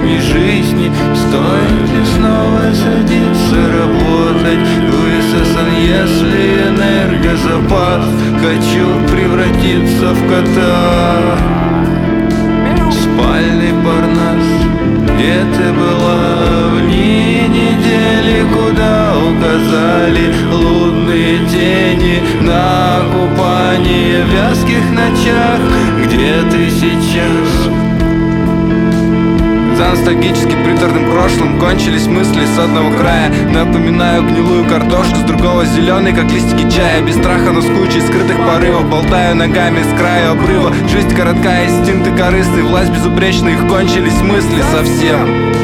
дни жизни. Стоит ли снова садиться работать высосан, если энергозапас? Хочу превратиться в кота. Спальный парнас, где ты была в дни недели, куда указали лунные тени на купание в вязких ночах? Где ты сейчас? За ностальгически приторным прошлым кончились мысли с одного края. Напоминаю гнилую картошку, с другого зеленый, как листики чая. Без страха, но с кучей скрытых порывов болтаю ногами с края обрыва. Жизнь коротка, инстинкты корыстные, власть безупречная, их кончились мысли совсем.